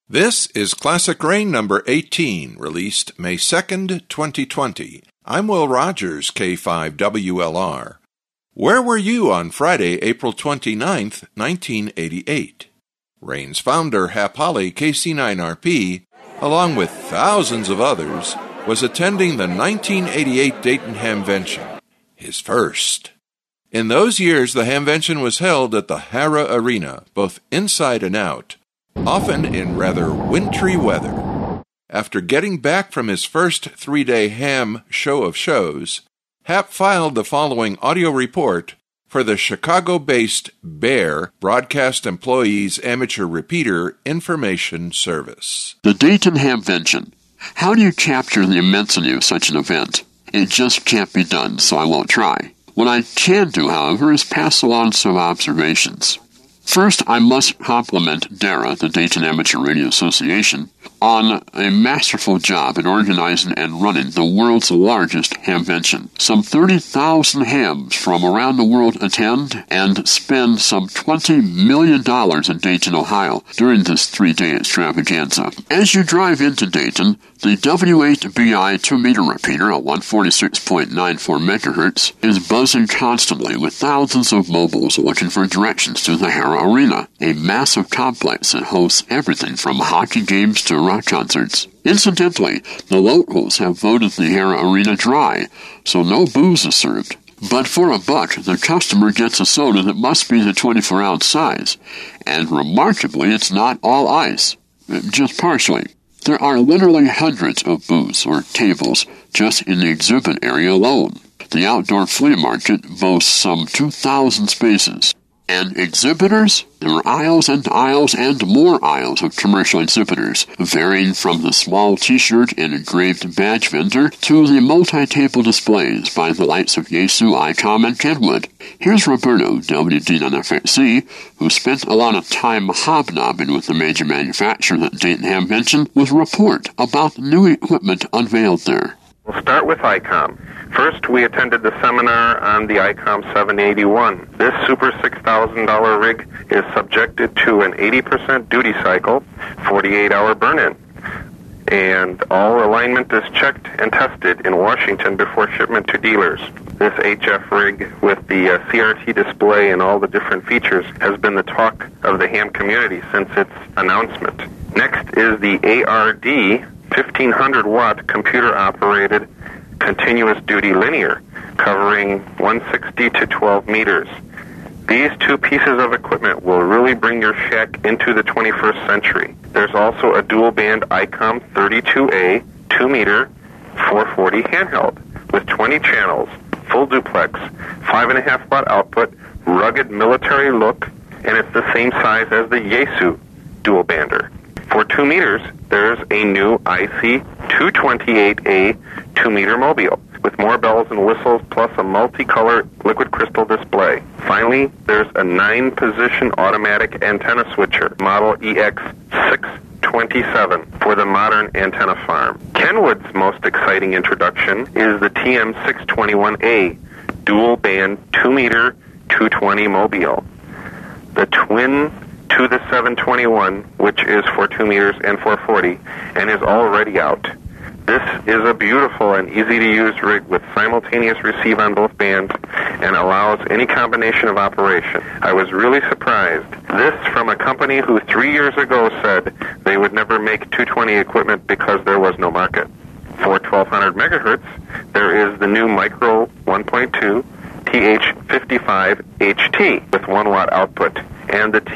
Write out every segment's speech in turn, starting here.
This is Classic Rain number 18, released May 2nd, 2020. I'm Will Rogers, K5WLR. Where were you on Friday, April 29th, 1988? Rain's founder, Hap Holly, KC9RP, along with thousands of others, was attending the 1988 Dayton Hamvention, his first. In those years, the Hamvention was held at the Hara Arena, both inside and out, often in rather wintry weather. After getting back from his first three-day Ham show of shows, Hap filed the following audio report for the Chicago-based BEAR Broadcast Employees Amateur Repeater Information Service. The Dayton Hamvention. How do you capture the immensity of such an event? It just can't be done, so I won't try. What I can do, however, is pass along some observations. First, I must compliment DARA, the Dayton Amateur Radio Association, on a masterful job in organizing and running the world's largest hamvention. Some 30,000 hams from around the world attend and spend some $20 million in Dayton, Ohio during this three-day extravaganza. As you drive into Dayton, the W8BI 2-meter repeater at 146.94 megahertz is buzzing constantly with thousands of mobiles looking for directions to the Hara Arena, a massive complex that hosts everything from hockey games to rock concerts. Incidentally, the locals have voted the Hara Arena dry, so no booze is served. But for $1, the customer gets a soda that must be the 24-ounce size, and remarkably, it's not all ice, just partially. There are literally hundreds of booths or tables just in the exhibit area alone. The outdoor flea market boasts some 2,000 spaces. And exhibitors? There are aisles and more aisles of commercial exhibitors, varying from the small t-shirt and engraved badge vendor to the multi-table displays by the likes of Yaesu, ICOM, and Kenwood. Here's Roberto, WD9FXC, who spent a lot of time hobnobbing with the major manufacturer at Dayton Hamvention, with a report about the new equipment unveiled there. We'll start with ICOM. First, we attended the seminar on the ICOM 781. This Super $6,000 rig is subjected to an 80% duty cycle, 48-hour burn-in. And all alignment is checked and tested in Washington before shipment to dealers. This HF rig with the CRT display and all the different features has been the talk of the ham community since its announcement. Next is the ARD 1500-watt computer-operated continuous duty linear, covering 160 to 12 meters. These two pieces of equipment will really bring your shack into the 21st century. There's also a dual-band ICOM 32A 2-meter 440 handheld with 20 channels, full duplex, 5.5-watt output, rugged military look, and it's the same size as the Yaesu dual-bander. For 2 meters, there's a new IC 228A 2-meter mobile with more bells and whistles plus a multicolor liquid crystal display. Finally, there's a 9-position automatic antenna switcher, model EX627, for the modern antenna farm. Kenwood's most exciting introduction is the TM621A dual-band 2-meter 220 mobile. The twin to the 721, which is for 2 meters and 440, and is already out. This is a beautiful and easy-to-use rig with simultaneous receive on both bands and allows any combination of operation. I was really surprised. This from a company who 3 years ago said they would never make 220 equipment because there was no market. For 1200 megahertz, there is the new Micro 1.2 TH55 HT with 1-watt output, and the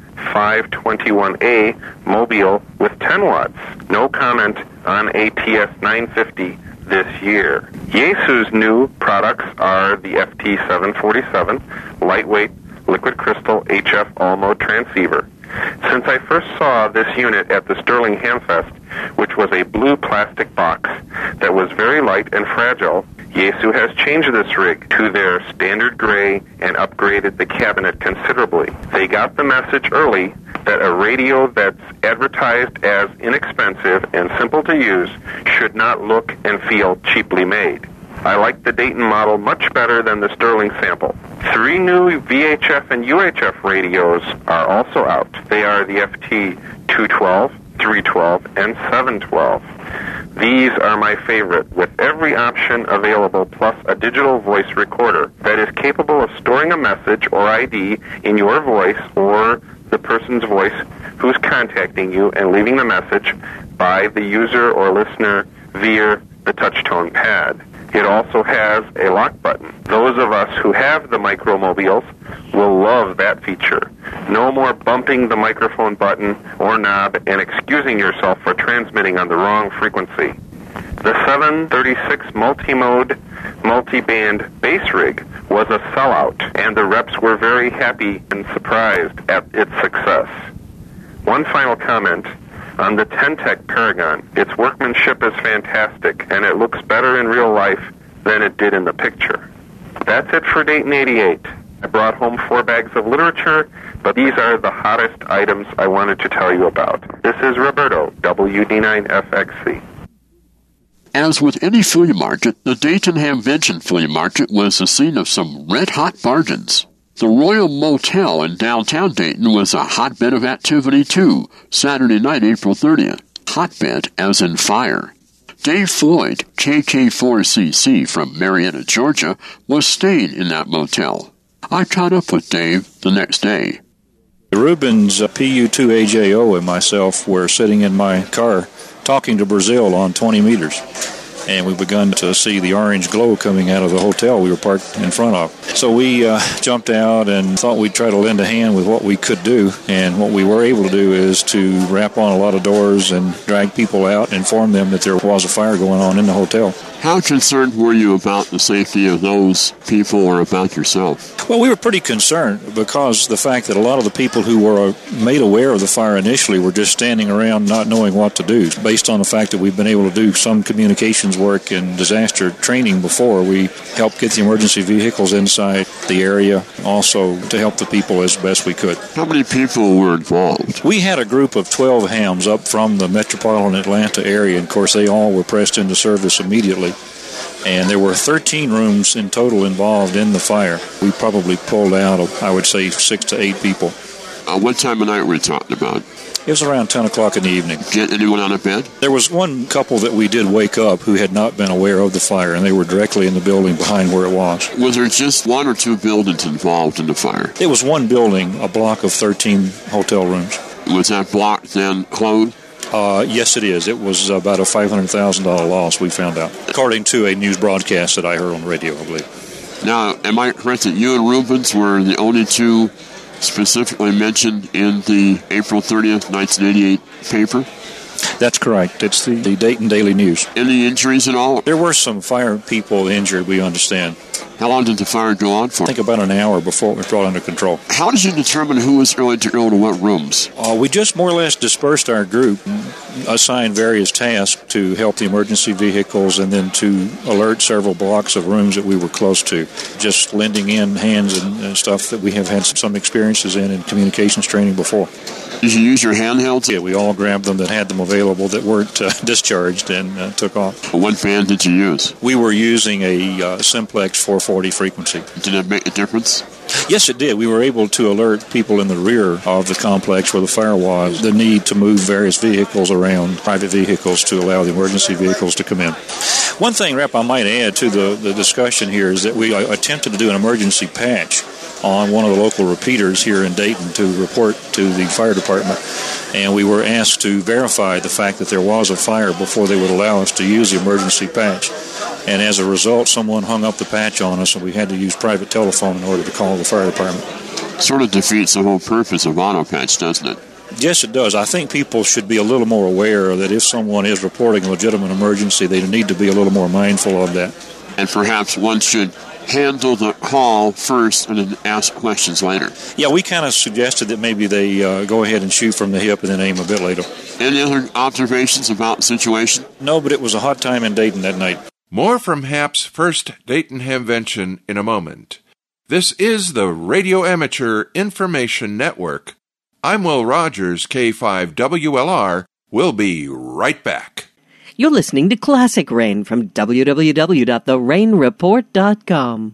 TM521A mobile with 10 watts. No comment on a TS950 this year. Yaesu's new products are the FT747 lightweight liquid crystal HF all-mode transceiver. Since I first saw this unit at the Sterling Hamfest, which was a blue plastic box that was very light and fragile, Yaesu has changed this rig to their standard gray and upgraded the cabinet considerably. They got the message early that a radio that's advertised as inexpensive and simple to use should not look and feel cheaply made. I like the Dayton model much better than the Sterling sample. 3 new VHF and UHF radios are also out. They are the FT212, 312, and 712. These are my favorite, with every option available plus a digital voice recorder that is capable of storing a message or ID in your voice or the person's voice who's contacting you and leaving the message by the user or listener via the touch-tone pad. It also has a lock button. Those of us who have the micromobiles will love that feature. No more bumping the microphone button or knob and excusing yourself for transmitting on the wrong frequency. The 736 multi-mode, multi-band bass rig was a sellout, and the reps were very happy and surprised at its success. One final comment on the Ten-Tech Paragon. Its workmanship is fantastic, and it looks better in real life than it did in the picture. That's it for Dayton 88. I brought home 4 bags of literature, but these are the hottest items I wanted to tell you about. This is Roberto, WD9FXC. As with any flea market, the Dayton Hamvention Flea Market was the scene of some red-hot bargains. The Royal Motel in downtown Dayton was a hotbed of activity, too, Saturday night, April 30th. Hotbed as in fire. Dave Floyd, KK4CC from Marietta, Georgia, was staying in that motel. I caught up with Dave the next day. Rubens, PU2AJO, and myself were sitting in my car talking to Brazil on 20 meters. And we begun to see the orange glow coming out of the hotel we were parked in front of. So we jumped out and thought we'd try to lend a hand with what we could do. And what we were able to do is to rap on a lot of doors and drag people out and inform them that there was a fire going on in the hotel. How concerned were you about the safety of those people or about yourself? Well, we were pretty concerned because the fact that a lot of the people who were made aware of the fire initially were just standing around not knowing what to do. Based on the fact that we've been able to do some communications work and disaster training before, we helped get the emergency vehicles inside the area, also to help the people as best we could. How many people were involved? We had a group of 12 hams up from the metropolitan Atlanta area, and of course they all were pressed into service immediately. And there were 13 rooms in total involved in the fire. We probably pulled out, I would say, 6 to 8 people. What time of night were we talking about? It was around 10 o'clock in the evening. Get anyone out of bed? There was one couple that we did wake up who had not been aware of the fire, and they were directly in the building behind where it was. Was there just 1 or 2 buildings involved in the fire? It was one building, a block of 13 hotel rooms. Was that block then closed? Yes, it is. It was about a $500,000 loss, we found out, according to a news broadcast that I heard on the radio, I believe. Now, am I correct that you and Rubens were the only 2 specifically mentioned in the April 30th, 1988 paper? That's correct. It's the Dayton Daily News. Any injuries at all? There were some fire people injured, we understand. How long did the fire go on for? I think about an hour before it was brought under control. How did you determine who was going to go to what rooms? We just more or less dispersed our group, assigned various tasks to help the emergency vehicles, and then to alert several blocks of rooms that we were close to. Just lending in hands and stuff that we have had some experiences in communications training before. Did you use your handhelds? Yeah, we all grabbed them that had them available that weren't discharged and took off. What band did you use? We were using a Simplex 440 frequency. Did it make a difference? Yes, it did. We were able to alert people in the rear of the complex where the fire was the need to move various vehicles around, private vehicles, to allow the emergency vehicles to come in. One thing, Rep, I might add to the discussion here is that we attempted to do an emergency patch on one of the local repeaters here in Dayton to report to the fire department, and we were asked to verify the fact that there was a fire before they would allow us to use the emergency patch. And as a result, someone hung up the patch on us, and we had to use private telephone in order to call the fire department. Sort of defeats the whole purpose of auto patch, doesn't it? Yes, it does. I think people should be a little more aware that if someone is reporting a legitimate emergency, they need to be a little more mindful of that. And perhaps one should handle the call first and then ask questions later. Yeah, we kind of suggested that maybe they go ahead and shoot from the hip and then aim a bit later. Any other observations about the situation? No, but it was a hot time in Dayton that night. More from Hap's first Dayton Hamvention in a moment. This is the Radio Amateur Information Network. I'm Will Rogers, K5WLR. We'll be right back. You're listening to Classic Rain from www.therainreport.com.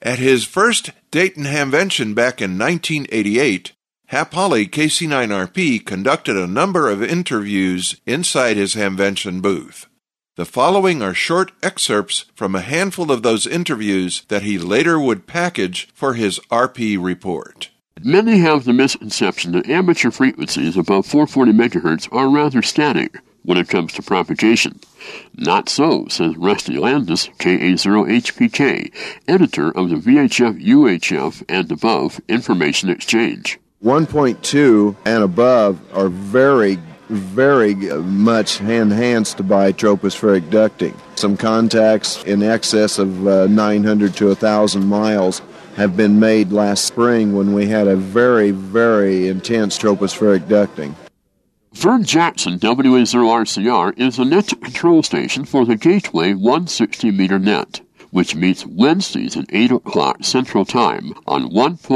At his first Dayton Hamvention back in 1988, Hap Holly, KC9RP, conducted a number of interviews inside his Hamvention booth. The following are short excerpts from a handful of those interviews that he later would package for his RP report. Many have the misconception that amateur frequencies above 440 MHz are rather static when it comes to propagation. Not so, says Rusty Landis, KA0HPK, editor of the VHF, UHF, and above Information Exchange. 1.2 and above are very much enhanced by tropospheric ducting. Some contacts in excess of 900 to 1,000 miles have been made last spring when we had a very intense tropospheric ducting. Vern Jackson, WA0RCR, is a net control station for the Gateway 160-meter net, which meets Wednesdays at 8 o'clock Central Time on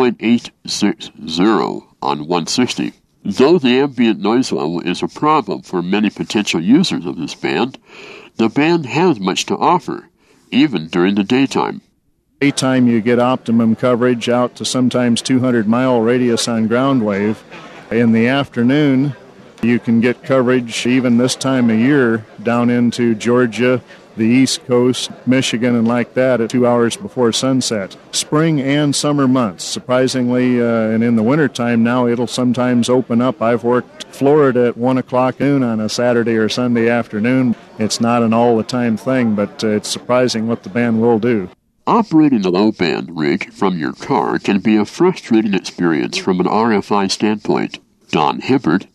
1.860 on 160. Though the ambient noise level is a problem for many potential users of this band, the band has much to offer, even during the daytime. Daytime you get optimum coverage out to sometimes 200-mile radius on ground wave. In the afternoon, you can get coverage even this time of year down into Georgia, the East Coast, Michigan, and like that at 2 hours before sunset. Spring and summer months, surprisingly, and in the wintertime now it'll sometimes open up. I've worked Florida at 1 o'clock noon on a Saturday or Sunday afternoon. It's not an all-the-time thing, but it's surprising what the band will do. Operating a low-band rig from your car can be a frustrating experience from an RFI standpoint. Don Hibbard,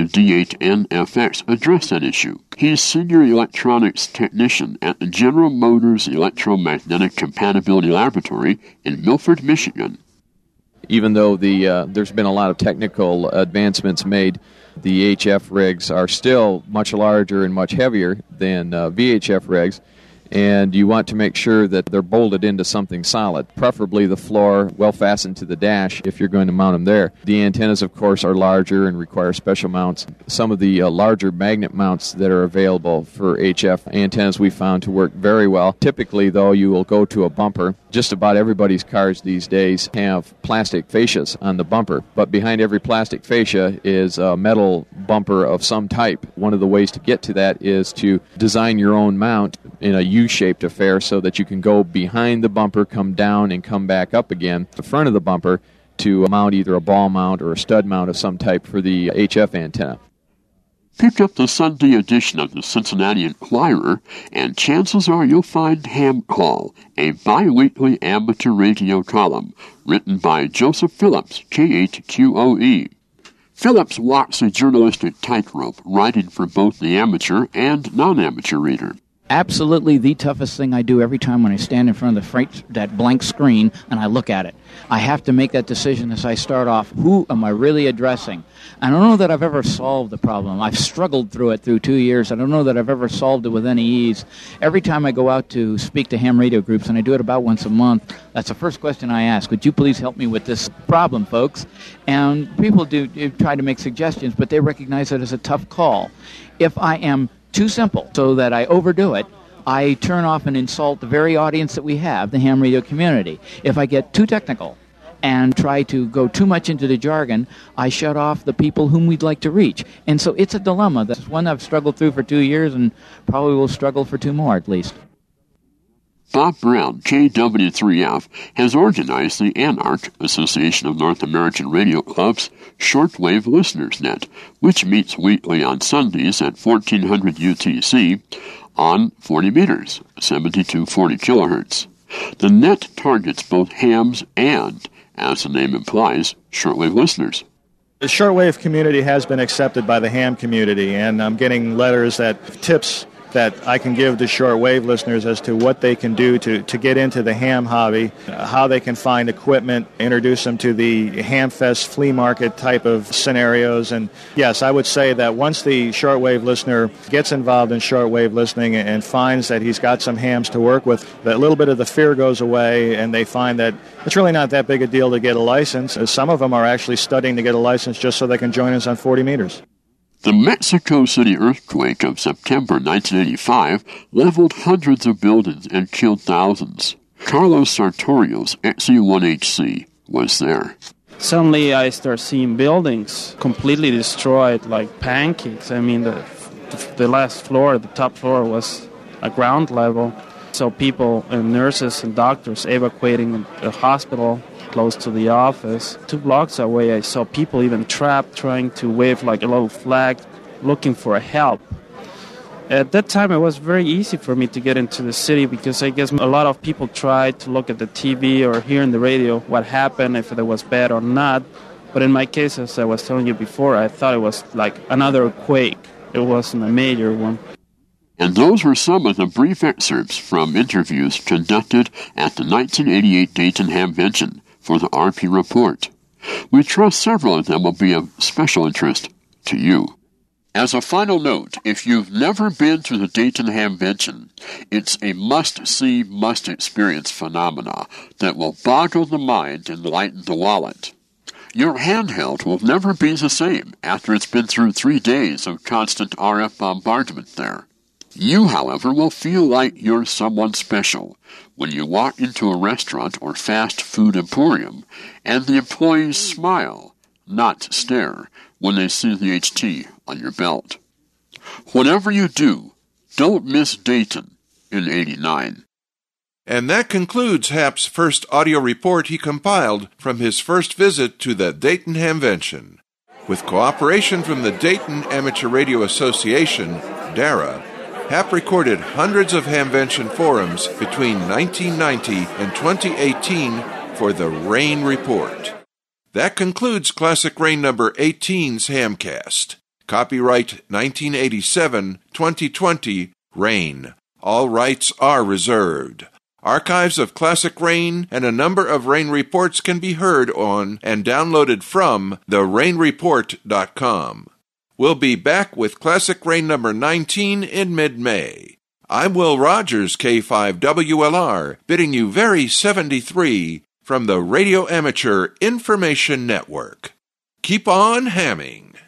WD8NFX, addressed that issue. He's Senior Electronics Technician at the General Motors Electromagnetic Compatibility Laboratory in Milford, Michigan. Even though there's been a lot of technical advancements made, the HF rigs are still much larger and much heavier than VHF rigs. And you want to make sure that they're bolted into something solid, preferably the floor, well fastened to the dash if you're going to mount them there. The antennas, of course, are larger and require special mounts. Some of the larger magnet mounts that are available for HF antennas we found to work very well. Typically, though, you will go to a bumper. Just about everybody's cars these days have plastic fascias on the bumper, but behind every plastic fascia is a metal bumper of some type. One of the ways to get to that is to design your own mount in a U-shaped affair so that you can go behind the bumper, come down, and come back up again the front of the bumper to mount either a ball mount or a stud mount of some type for the HF antenna. Pick up the Sunday edition of the Cincinnati Enquirer, and chances are you'll find Ham Call, a bi-weekly amateur radio column written by Joseph Phillips, K8QOE. Phillips walks a journalistic tightrope, writing for both the amateur and non-amateur reader. Absolutely the toughest thing I do every time when I stand in front of that blank screen and I look at it. I have to make that decision as I start off. Who am I really addressing? I don't know that I've ever solved the problem. I've struggled through it through 2 years. I don't know that I've ever solved it with any ease. Every time I go out to speak to ham radio groups, and I do it about once a month, that's the first question I ask. Would you please help me with this problem, folks? And people do try to make suggestions, but they recognize it as a tough call. If I am too simple so that I overdo it, I turn off and insult the very audience that we have, the ham radio community. If I get too technical and try to go too much into the jargon, I shut off the people whom we'd like to reach. And so it's a dilemma. That's one I've struggled through for 2 years and probably will struggle for 2 more at least. Bob Brown, KW3F, has organized the ANARC, Association of North American Radio Clubs, Shortwave Listeners Net, which meets weekly on Sundays at 1400 UTC on 40 meters, 7240 kilohertz. The net targets both hams and, as the name implies, shortwave listeners. The shortwave community has been accepted by the ham community, and I'm getting letters tips that I can give to shortwave listeners as to what they can do to get into the ham hobby, how they can find equipment, introduce them to the Hamfest flea market type of scenarios. And yes, I would say that once the shortwave listener gets involved in shortwave listening and finds that he's got some hams to work with, that little bit of the fear goes away and they find that it's really not that big a deal to get a license. Some of them are actually studying to get a license just so they can join us on 40 meters. The Mexico City earthquake of September 1985 leveled hundreds of buildings and killed thousands. Carlos Sartorio's XU-1HC was there. Suddenly I start seeing buildings completely destroyed like pancakes. I mean, the last floor, the top floor was a ground level. So people and nurses and doctors evacuating the hospital close to the office. 2 blocks away, I saw people even trapped trying to wave like a little flag looking for help. At that time, it was very easy for me to get into the city because I guess a lot of people tried to look at the TV or hear in the radio what happened, if it was bad or not. But in my case, as I was telling you before, I thought it was like another quake. It wasn't a major one. And those were some of the brief excerpts from interviews conducted at the 1988 Dayton Hamvention for the RP Report. We trust several of them will be of special interest to you. As a final note, if you've never been to the Dayton Hamvention, it's a must-see, must-experience phenomena that will boggle the mind and lighten the wallet. Your handheld will never be the same after it's been through 3 days of constant RF bombardment there. You, however, will feel like you're someone special when you walk into a restaurant or fast food emporium and the employees smile, not stare, when they see the HT on your belt. Whatever you do, don't miss Dayton in '89. And that concludes Hap's first audio report he compiled from his first visit to the Dayton Hamvention. With cooperation from the Dayton Amateur Radio Association, DARA, Hap recorded hundreds of Hamvention forums between 1990 and 2018 for the Rain Report. That concludes Classic Rain number 18's Hamcast. Copyright 1987-2020, Rain. All rights are reserved. Archives of Classic Rain and a number of Rain reports can be heard on and downloaded from therainreport.com. We'll be back with Classic Rain number 19 in mid-May. I'm Will Rogers, K5WLR, bidding you very 73 from the Radio Amateur Information Network. Keep on hamming.